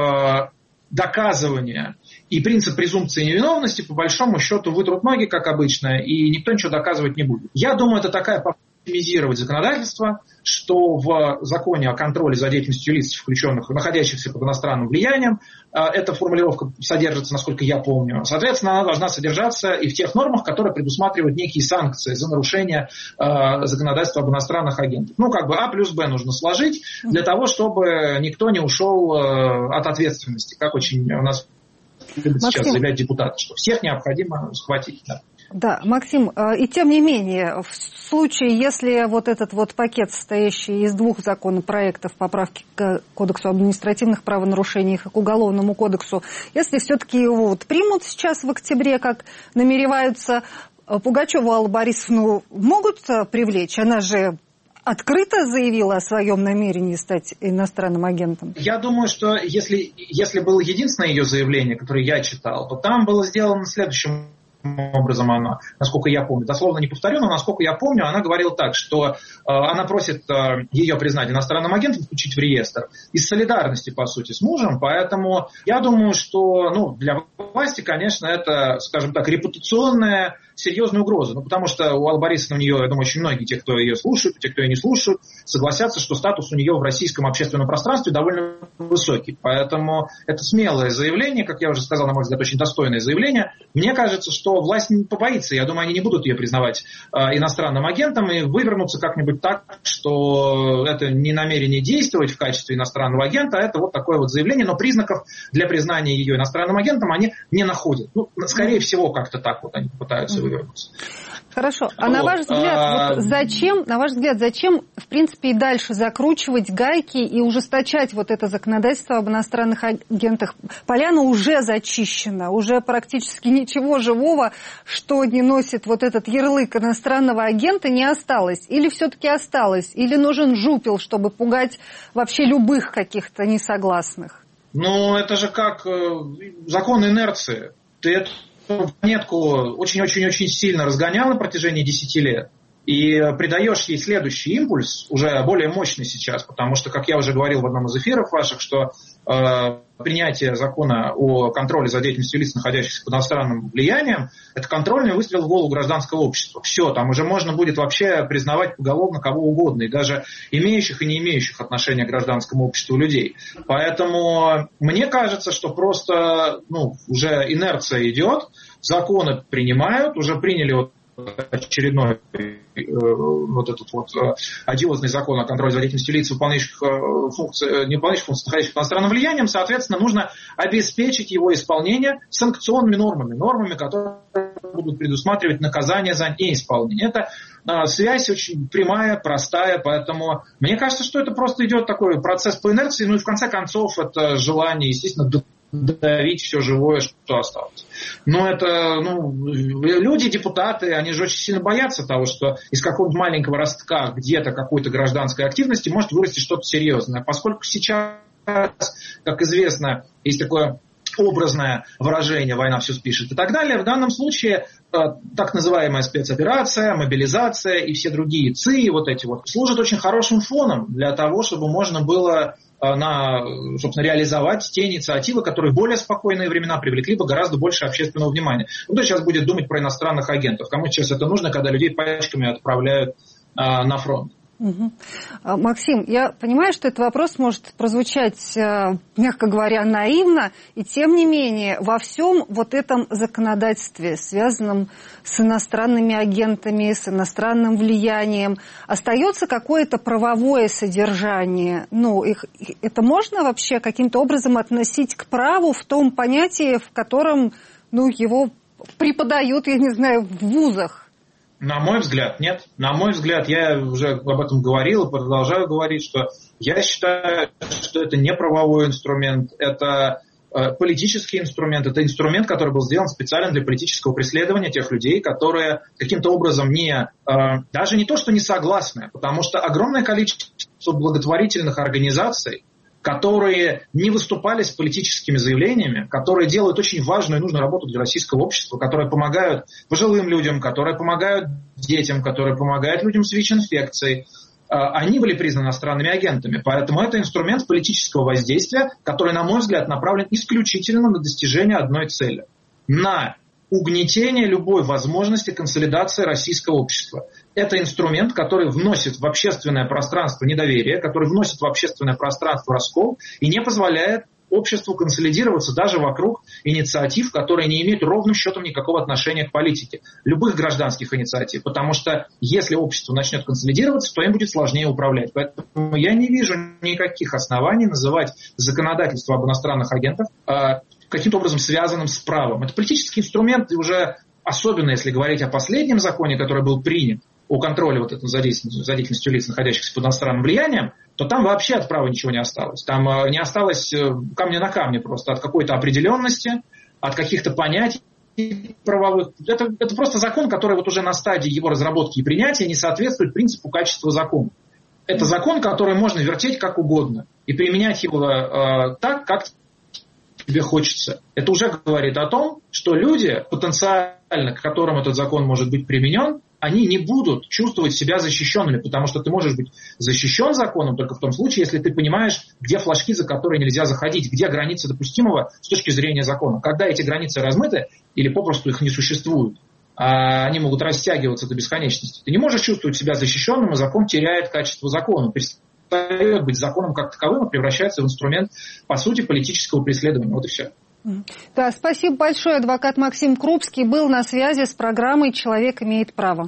доказывания и принцип презумпции невиновности по большому счету вытрут ноги, как обычно, и никто ничего доказывать не будет. Я думаю, это такая попытка оптимизировать законодательство, что в законе о контроле за деятельностью лиц, включенных, находящихся под иностранным влиянием, эта формулировка содержится, насколько я помню. Соответственно, она должна содержаться и в тех нормах, которые предусматривают некие санкции за нарушение законодательства об иностранных агентах. Ну, как бы А плюс Б нужно сложить для того, чтобы никто не ушел от ответственности, как очень у нас любят сейчас заявлять депутаты, что всех необходимо схватить. Да. Да, Максим, и тем не менее, в случае, если вот этот вот пакет, состоящий из двух законопроектов, поправки к Кодексу об административных правонарушениях и к Уголовному кодексу, если все-таки его вот примут сейчас в октябре, как намереваются, Пугачеву Аллу Борисовну могут привлечь? Она же открыто заявила о своем намерении стать иностранным агентом? Я думаю, что если, если было единственное ее заявление, которое я читал, то там было сделано следующим образом она, насколько я помню, дословно не повторю, но насколько я помню, она говорила так, что э, она просит э, ее признать иностранным агентом, включить в реестр из солидарности, по сути, с мужем, поэтому я думаю, что ну, для власти, конечно, это, скажем так, репутационная серьезная угроза, ну, потому что у Аллы Борисовны, у нее, я думаю, очень многие, те, кто ее слушают, те, кто ее не слушают, согласятся, что статус у нее в российском общественном пространстве довольно высокий, поэтому это смелое заявление, как я уже сказал, на мой взгляд, очень достойное заявление. Мне кажется, что власть не побоится, я думаю, они не будут ее признавать э, иностранным агентом и вывернутся как-нибудь так, что это не намерение действовать в качестве иностранного агента, а это вот такое вот заявление, но признаков для признания ее иностранным агентом они не находят. Ну, скорее всего, как-то так вот они пытаются вывернуться. Хорошо. А вот. на ваш взгляд, а... вот зачем, на ваш взгляд, зачем, в принципе, и дальше закручивать гайки и ужесточать вот это законодательство об иностранных агентах? Поляна уже зачищена, уже практически ничего живого, что не носит вот этот ярлык иностранного агента, не осталось. Или все-таки осталось? Или нужен жупел, чтобы пугать вообще любых каких-то несогласных? Ну, это же как э, закон инерции. Ты эту монетку очень-очень-очень сильно разгонял на протяжении десяти лет и придаешь ей следующий импульс, уже более мощный сейчас, потому что, как я уже говорил в одном из эфиров ваших, что э, принятие закона о контроле за деятельностью лиц, находящихся под иностранным влиянием, это контрольный выстрел в голову гражданского общества. Все, там уже можно будет вообще признавать поголовно кого угодно, и даже имеющих и не имеющих отношения к гражданскому обществу людей. Поэтому мне кажется, что просто ну, уже инерция идет, законы принимают, уже приняли вот очередной э, вот этот вот э, одиозный закон о контроле за деятельностью лиц, выполняющих э, функции, не выполняющих функции, находящихся под иностранным влиянием, соответственно, нужно обеспечить его исполнение санкционными нормами, нормами, которые будут предусматривать наказание за неисполнение. Это э, связь очень прямая, простая, поэтому мне кажется, что это просто идет такой процесс по инерции, ну и в конце концов это желание, естественно, давить все живое, что осталось. Но это, ну, люди, депутаты, они же очень сильно боятся того, что из какого-то маленького ростка где-то какой-то гражданской активности может вырасти что-то серьезное. Поскольку сейчас, как известно, есть такое образное выражение «война все спишет» и так далее, в данном случае э, так называемая спецоперация, мобилизация и все другие ЦИ, вот эти вот, служат очень хорошим фоном для того, чтобы можно было э, на, собственно, реализовать те инициативы, которые в более спокойные времена привлекли бы гораздо больше общественного внимания. Кто сейчас будет думать про иностранных агентов? Кому сейчас это нужно, когда людей пачками отправляют э, на фронт? Угу. Максим, я понимаю, что этот вопрос может прозвучать, мягко говоря, наивно, и тем не менее во всем вот этом законодательстве, связанном с иностранными агентами, с иностранным влиянием, остается какое-то правовое содержание. Ну, их, это можно вообще каким-то образом относить к праву в том понятии, в котором ну, его преподают, я не знаю, в вузах? На мой взгляд, нет. На мой взгляд, я уже об этом говорил и продолжаю говорить, что я считаю, что это не правовой инструмент, это э, политический инструмент, это инструмент, который был сделан специально для политического преследования тех людей, которые каким-то образом не, э, даже не то, что не согласны, потому что огромное количество благотворительных организаций, которые не выступали с политическими заявлениями, которые делают очень важную и нужную работу для российского общества, которые помогают пожилым людям, которые помогают детям, которые помогают людям с ВИЧ-инфекцией, они были признаны иностранными агентами. Поэтому это инструмент политического воздействия, который, на мой взгляд, направлен исключительно на достижение одной цели – на угнетение любой возможности консолидации российского общества. Это инструмент, который вносит в общественное пространство недоверие, который вносит в общественное пространство раскол и не позволяет обществу консолидироваться даже вокруг инициатив, которые не имеют ровным счетом никакого отношения к политике. Любых гражданских инициатив. Потому что если общество начнет консолидироваться, то им будет сложнее управлять. Поэтому я не вижу никаких оснований называть законодательство об иностранных агентах каким-то образом связанным с правом. Это политический инструмент, и уже особенно если говорить о последнем законе, который был принят, о контроле вот этого за деятельностью, за деятельностью лиц, находящихся под иностранным влиянием, то там вообще от права ничего не осталось. Там э, не осталось э, камня на камне просто от какой-то определенности, от каких-то понятий правовых. Это, это просто закон, который вот уже на стадии его разработки и принятия не соответствует принципу качества закона. Это закон, который можно вертеть как угодно и применять его э, так, как тебе хочется. Это уже говорит о том, что люди, потенциально к которым этот закон может быть применен, они не будут чувствовать себя защищенными, потому что ты можешь быть защищен законом только в том случае, если ты понимаешь, где флажки, за которые нельзя заходить, где границы допустимого с точки зрения закона. Когда эти границы размыты или попросту их не существует, а они могут растягиваться до бесконечности, ты не можешь чувствовать себя защищенным, и закон теряет качество закона, перестает быть законом как таковым и превращается в инструмент, по сути, политического преследования. Вот и все. Да, спасибо большое. Адвокат Максим Крупский был на связи с программой «Человек имеет право».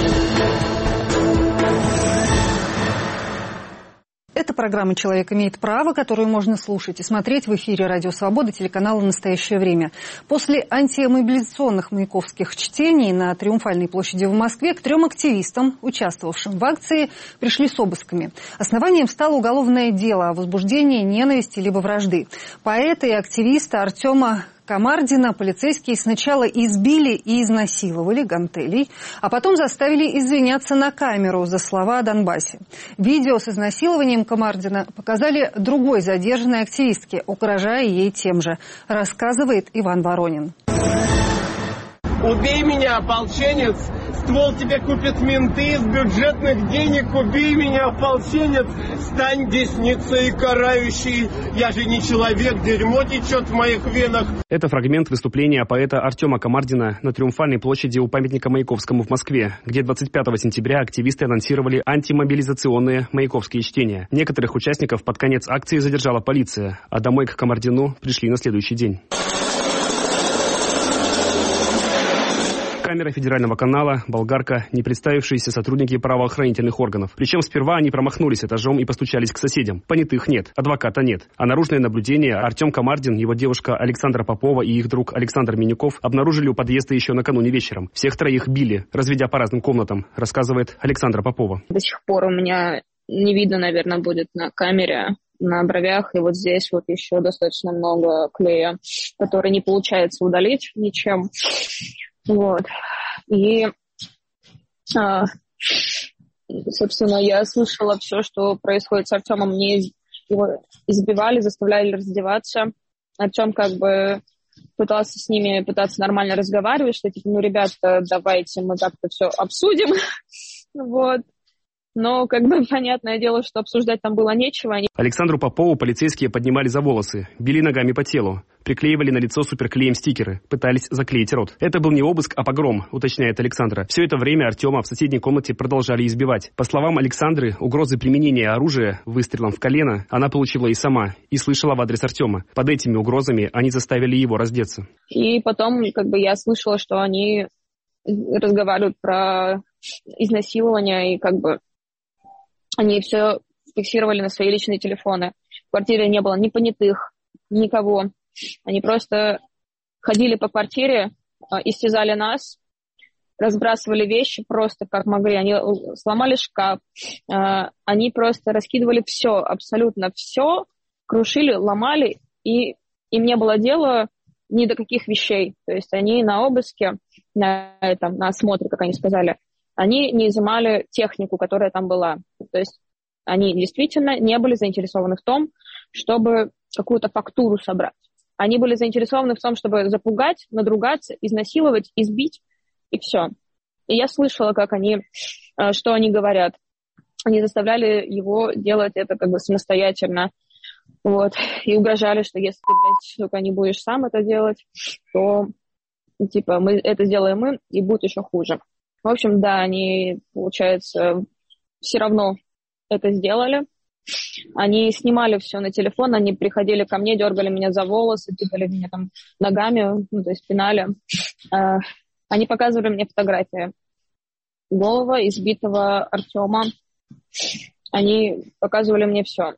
Это программа «Человек имеет право», которую можно слушать и смотреть в эфире «Радио Свобода» телеканала «Настоящее время». После антимобилизационных маяковских чтений на Триумфальной площади в Москве к трем активистам, участвовавшим в акции, пришли с обысками. Основанием стало уголовное дело о возбуждении ненависти либо вражды. Поэта и активиста Артема Камардина полицейские сначала избили и изнасиловали гантелей, а потом заставили извиняться на камеру за слова о Донбассе. Видео с изнасилованием Камардина показали другой задержанной активистке, угрожая ей тем же, рассказывает Иван Воронин. Убей меня, ополченец! Ствол тебе купят менты, из бюджетных денег убей меня, ополченец! Стань десницей карающей! Я же не человек, дерьмо течет в моих венах! Это фрагмент выступления поэта Артема Камардина на Триумфальной площади у памятника Маяковскому в Москве, где двадцать пятого сентября активисты анонсировали антимобилизационные маяковские чтения. Некоторых участников под конец акции задержала полиция, а домой к Камардину пришли на следующий день. Камера федерального канала, болгарка, не представившиеся сотрудники правоохранительных органов. Причем сперва они промахнулись этажом и постучались к соседям. Понятых нет, адвоката нет. А наружное наблюдение Артем Камардин, его девушка Александра Попова и их друг Александр Минюков обнаружили у подъезда еще накануне вечером. Всех троих били, разведя по разным комнатам, рассказывает Александра Попова. До сих пор у меня не видно, наверное, будет на камере. На бровях, и вот здесь вот еще достаточно много клея, который не получается удалить ничем. Вот. И, а, собственно, я слышала все, что происходит с Артемом. Мне его избивали, заставляли раздеваться. Артем как бы пытался с ними пытаться нормально разговаривать, что типа, ну, ребята, давайте мы как-то все обсудим. Вот. Но, как бы, понятное дело, что обсуждать там было нечего. Они... Александру Попову полицейские поднимали за волосы, били ногами по телу, приклеивали на лицо суперклеем стикеры, пытались заклеить рот. Это был не обыск, а погром, уточняет Александра. Все это время Артема в соседней комнате продолжали избивать. По словам Александры, угрозы применения оружия выстрелом в колено она получила и сама, и слышала в адрес Артема. Под этими угрозами они заставили его раздеться. И потом, как бы, я слышала, что они разговаривают про изнасилование, и как бы они все фиксировали на свои личные телефоны. В квартире не было ни понятых, никого. Они просто ходили по квартире, истязали нас, разбрасывали вещи просто как могли. Они сломали шкаф. Они просто раскидывали все, абсолютно все, крушили, ломали. И им не было дела ни до каких вещей. То есть они на обыске, на, этом, на осмотре, как они сказали, они не изымали технику, которая там была. То есть они действительно не были заинтересованы в том, чтобы какую-то фактуру собрать. Они были заинтересованы в том, чтобы запугать, надругаться, изнасиловать, избить, и все. И я слышала, как они, что они говорят. Они заставляли его делать это как бы самостоятельно. Вот. И угрожали, что если ты, блядь, только не будешь сам это делать, то типа мы это сделаем мы, и будет еще хуже. В общем, да, они, получается, все равно это сделали. Они снимали все на телефон, они приходили ко мне, дергали меня за волосы, тыкали меня там ногами, ну, то есть пинали. Они показывали мне фотографии голого, избитого Артема. Они показывали мне все.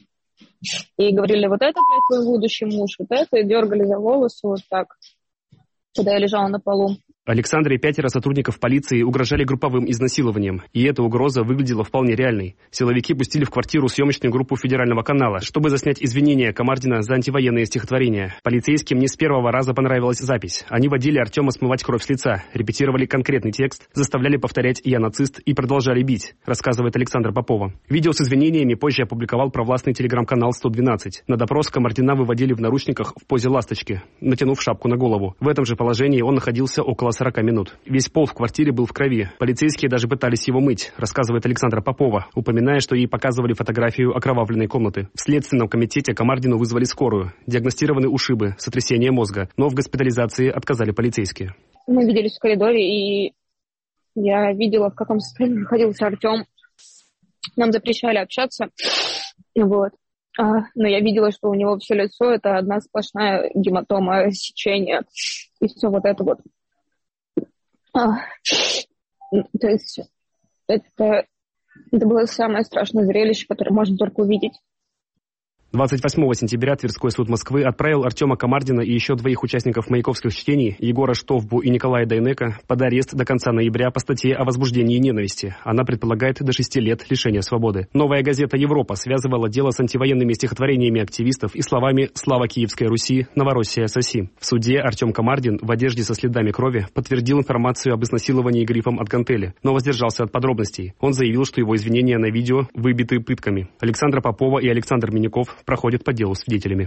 И говорили, вот это, блядь, твой будущий муж, вот это, и дергали за волосы вот так, когда я лежала на полу. Александре пятеро сотрудников полиции угрожали групповым изнасилованием, и эта угроза выглядела вполне реальной. Силовики пустили в квартиру съемочную группу федерального канала, чтобы заснять извинения Камардина за антивоенные стихотворения. Полицейским не с первого раза понравилась запись. Они водили Артема смывать кровь с лица, репетировали конкретный текст, заставляли повторять «я нацист» и продолжали бить, рассказывает Александра Попова. Видео с извинениями позже опубликовал провластный телеграм-канал сто двенадцать. На допрос Камардина выводили в наручниках в позе ласточки, натянув шапку на голову. В этом же положении он находился около сорок минут. Весь пол в квартире был в крови. Полицейские даже пытались его мыть, рассказывает Александра Попова, упоминая, что ей показывали фотографию окровавленной комнаты. В Следственном комитете Камардину вызвали скорую. Диагностированы ушибы, сотрясение мозга, но в госпитализации отказали полицейские. Мы виделись в коридоре, и я видела, в каком состоянии находился Артем. Нам запрещали общаться. Вот. А, но я видела, что у него все лицо — это одна сплошная гематома, сечение и все вот это вот. А, то есть это, это было самое страшное зрелище, которое можно только увидеть. двадцать восьмого сентября Тверской суд Москвы отправил Артема Камардина и еще двоих участников маяковских чтений, Егора Штовбу и Николая Дайнека, под арест до конца ноября по статье о возбуждении ненависти. Она предполагает до шести лет лишения свободы. Новая газета «Европа» связывала дело с антивоенными стихотворениями активистов и словами «Слава Киевской Руси, Новороссия соси». В суде Артем Камардин в одежде со следами крови подтвердил информацию об изнасиловании грифом от гантели, но воздержался от подробностей. Он заявил, что его извинения на видео выбиты пытками. Александра Попова и Александр Миняков проходят по делу свидетелями.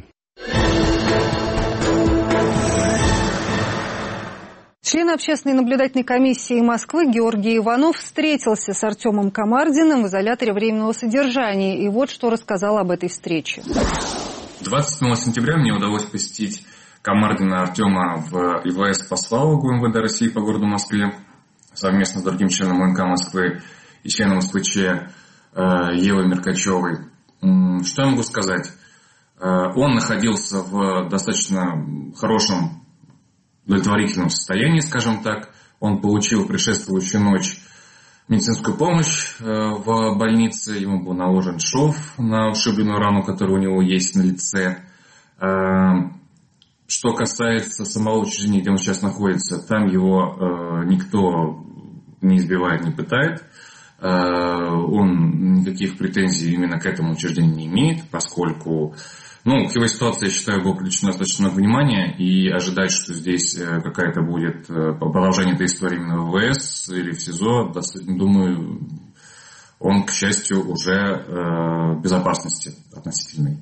Член общественной наблюдательной комиссии Москвы Георгий Иванов встретился с Артемом Камардиным в изоляторе временного содержания. И вот что рассказал об этой встрече. двадцать седьмого сентября мне удалось посетить Камардина Артема в ИВС по Славу МВД России по городу Москве совместно с другим членом ОНК Москвы и членом СПЧ Евой Меркачевой. Что я могу сказать? Он находился в достаточно хорошем, удовлетворительном состоянии, скажем так. Он получил предшествующую ночь медицинскую помощь в больнице. Ему был наложен шов на ушибленную рану, которая у него есть на лице. Что касается самого учреждения, где он сейчас находится, там его никто не избивает, не пытает. Он никаких претензий именно к этому учреждению не имеет, поскольку, ну, к его ситуации, я считаю, было привлечено достаточно много внимания, и ожидать, что здесь какая-то будет продолжение этой истории именно в ВВС или в СИЗО, думаю, он, к счастью, уже в безопасности относительной.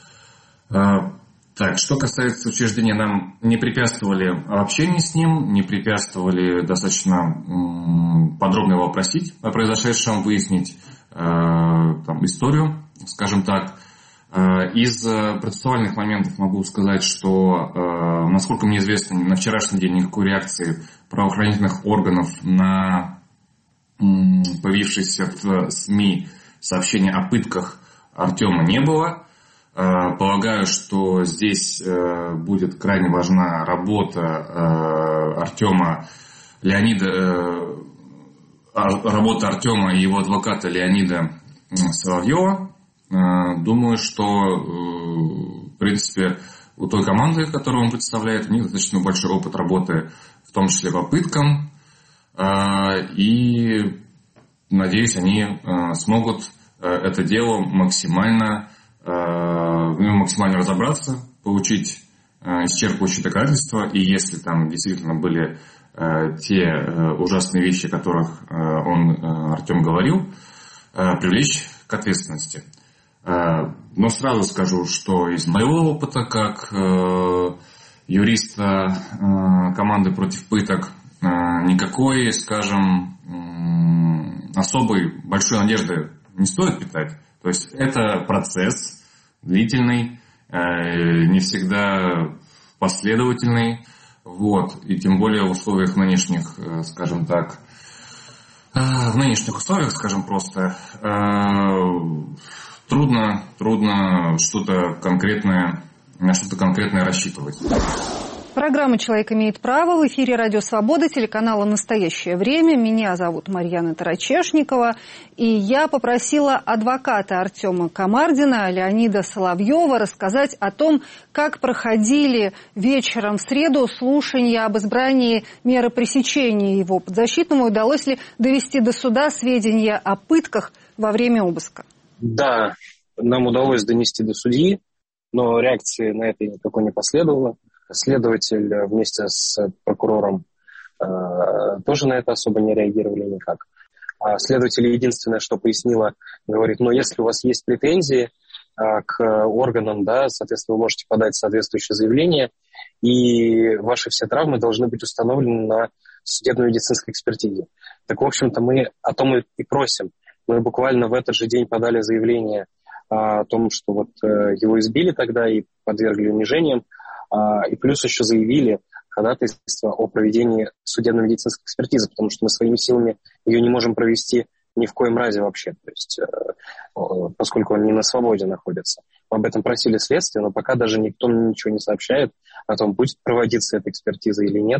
Так, что касается учреждения, нам не препятствовали общение с ним, не препятствовали достаточно м, подробно его опросить о произошедшем, выяснить э, там, историю, скажем так. Э, из процессуальных моментов могу сказать, что, э, насколько мне известно, на вчерашний день никакой реакции правоохранительных органов на м, появившиеся в СМИ сообщения о пытках Артема не было. Полагаю, что здесь будет крайне важна работа Артема Леонида, работа Артема и его адвоката Леонида Соловьева. Думаю, что, в принципе, у той команды, которую он представляет, у них достаточно большой опыт работы, в том числе по пыткам. И, надеюсь, они смогут это дело максимально максимально разобраться, получить исчерпывающие доказательства, и если там действительно были те ужасные вещи, о которых он, Артем, говорил, привлечь к ответственности. Но сразу скажу, что из моего опыта, как юриста команды против пыток, никакой, скажем, особой большой надежды не стоит питать. То есть это процесс длительный, не всегда последовательный, вот, и тем более в условиях нынешних, скажем так, в нынешних условиях, скажем просто, трудно, трудно что-то конкретное, на что-то конкретное рассчитывать. Программа «Человек имеет право» в эфире «Радио Свобода», телеканала «Настоящее время». Меня зовут Марьяна Тарачешникова. И я попросила адвоката Артема Камардина, Леонида Соловьева, рассказать о том, как проходили вечером в среду слушания об избрании меры пресечения его подзащитному. Удалось ли довести до суда сведения о пытках во время обыска? Да, нам удалось донести до судьи, но реакции на это никакой не последовало. Следователь вместе с прокурором э, тоже на это особо не реагировали никак. А следователь единственное, что пояснила, говорит, ну если у вас есть претензии э, к органам, да, соответственно, вы можете подать соответствующее заявление, и ваши все травмы должны быть установлены на судебно-медицинской экспертизе. Так, в общем-то, мы о том и просим. Мы буквально в этот же день подали заявление о том, что вот э, его избили тогда и подвергли унижениям. И плюс еще заявили ходатайство о проведении судебно-медицинской экспертизы, потому что мы своими силами ее не можем провести ни в коем разе вообще, то есть, поскольку он не на свободе находится. Мы об этом просили следствие, но пока даже никто мне ничего не сообщает о том, будет проводиться эта экспертиза или нет.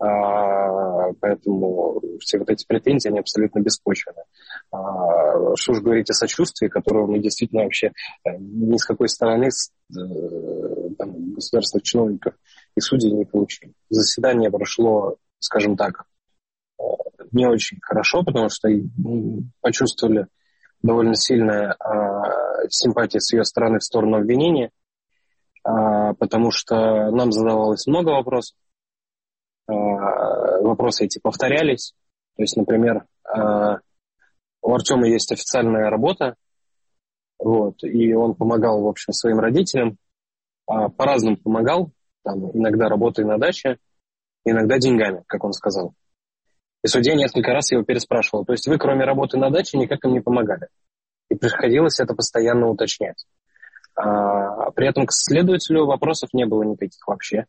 Поэтому все вот эти претензии, они абсолютно беспочвенны. Что уж говорить о сочувствии, которого мы действительно вообще ни с какой стороны там, государственных чиновников и судей не получили. Заседание прошло, скажем так, не очень хорошо, потому что почувствовали довольно сильная э, симпатия с ее стороны в сторону обвинения, э, потому что нам задавалось много вопросов. Э, вопросы эти повторялись. То есть, например, э, у Артема есть официальная работа, вот, и он помогал, в общем, своим родителям. Э, по-разному помогал, там, иногда работой на даче, иногда деньгами, как он сказал. И судья несколько раз его переспрашивал. То есть вы, кроме работы на даче, никак им не помогали. И приходилось это постоянно уточнять. А, при этом к следователю вопросов не было никаких вообще.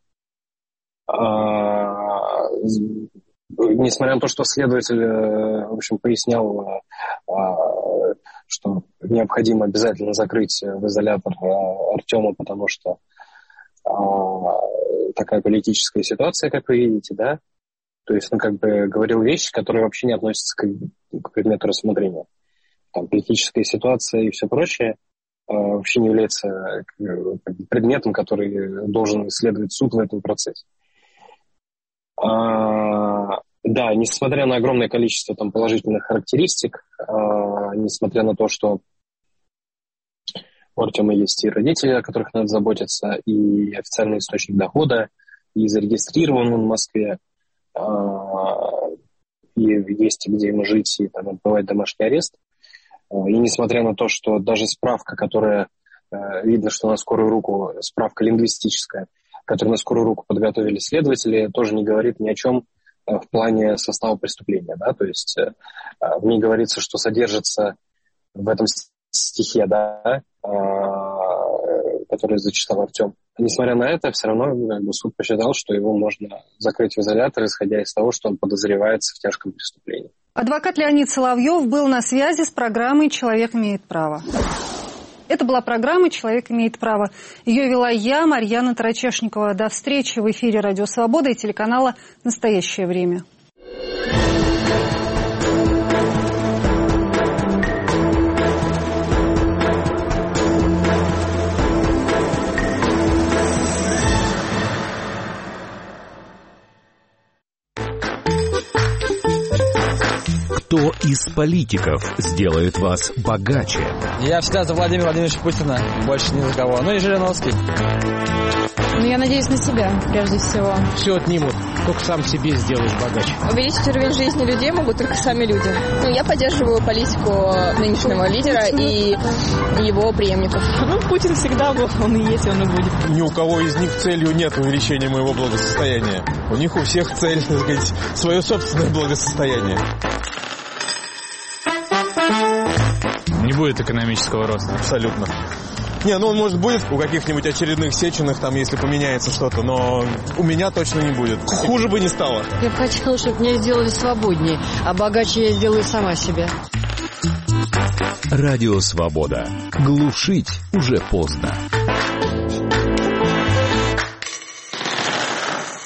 А, несмотря на то, что следователь, в общем, пояснял, а, что необходимо обязательно закрыть в изолятор Артема, потому что а, такая политическая ситуация, как вы видите, да. То есть он как бы говорил вещи, которые вообще не относятся к, к предмету рассмотрения. Там политическая ситуация и все прочее э, вообще не является как бы, предметом, который должен исследовать суд в этом процессе. А, да, несмотря на огромное количество там, положительных характеристик, а, несмотря на то, что у Артема есть и родители, о которых надо заботиться, и официальный источник дохода, и зарегистрирован он в Москве, и есть где ему жить, и там отбывать домашний арест. И несмотря на то, что даже справка, которая, видно, что на скорую руку, справка лингвистическая, которую на скорую руку подготовили следователи, тоже не говорит ни о чем в плане состава преступления. Да? То есть в ней говорится, что содержится в этом стихе, да, который зачитал Артем. Несмотря на это, все равно как бы, суд посчитал, что его можно закрыть в изолятор, исходя из того, что он подозревается в тяжком преступлении. Адвокат Леонид Соловьев был на связи с программой «Человек имеет право». Это была программа «Человек имеет право». Ее вела я, Марьяна Тарачешникова. До встречи в эфире «Радио Свобода» и телеканала «Настоящее время». Кто из политиков сделает вас богаче? Я всегда за Владимира Владимировича Путина, больше ни за кого. Ну и Жириновский. Ну, я надеюсь на себя, прежде всего. Все отнимут, только сам себе сделаешь богаче. Увеличить уровень жизни людей могут только сами люди. Ну, я поддерживаю политику нынешнего лидера и его преемников. Ну, Путин всегда был, он и есть, он и будет. Ни у кого из них целью нет увеличения моего благосостояния. У них у всех цель, так сказать, свое собственное благосостояние. Не будет экономического роста. Абсолютно. Не, ну он, может, будет у каких-нибудь очередных Сеченых, там, если поменяется что-то, но у меня точно не будет. Хуже бы не стало. Я бы хотела, чтобы меня сделали свободнее, а богаче я сделаю сама себя. Радио Свобода. Глушить уже поздно.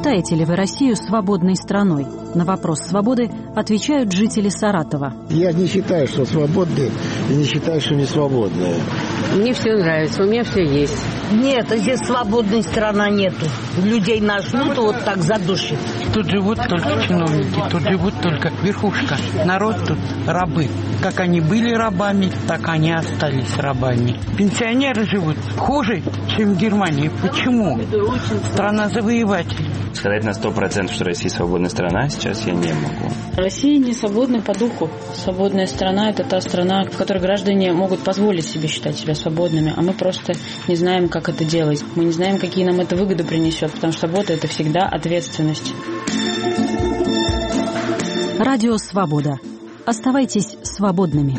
Считаете ли вы Россию свободной страной? На вопрос свободы отвечают жители Саратова. Я не считаю, что свободные, и не считаю, что не свободные. Мне все нравится, у меня все есть. Нет, здесь свободной страны нету. Людей нажмут, вот так задушит. Тут живут только чиновники, тут живут только верхушка. Народ тут рабы. Как они были рабами, так они остались рабами. Пенсионеры живут хуже, чем в Германии. Почему? Страна завоевателей. Сказать на сто процентов, что Россия свободная страна, сейчас я не могу. Россия не свободна по духу. Свободная страна – это та страна, в которой граждане могут позволить себе считать себя свободными, а мы просто не знаем, как это делать. Мы не знаем, какие нам это выгоды принесет, потому что свобода – это всегда ответственность. Радио «Свобода». Оставайтесь свободными.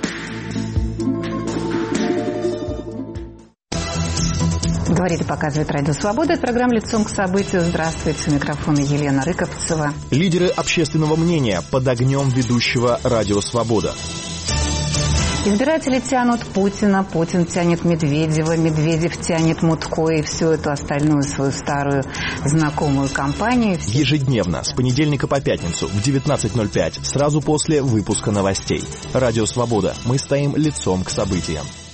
Говорит и показывает Радио Свобода. Это программа «Лицом к событию». Здравствуйте. У микрофона Елена Рыковцева. Лидеры общественного мнения под огнем ведущего Радио Свобода. Избиратели тянут Путина, Путин тянет Медведева, Медведев тянет Мутко и всю эту остальную свою старую знакомую компанию. Ежедневно, с понедельника по пятницу в девятнадцать ноль пять, сразу после выпуска новостей. Радио Свобода. Мы стоим лицом к событиям.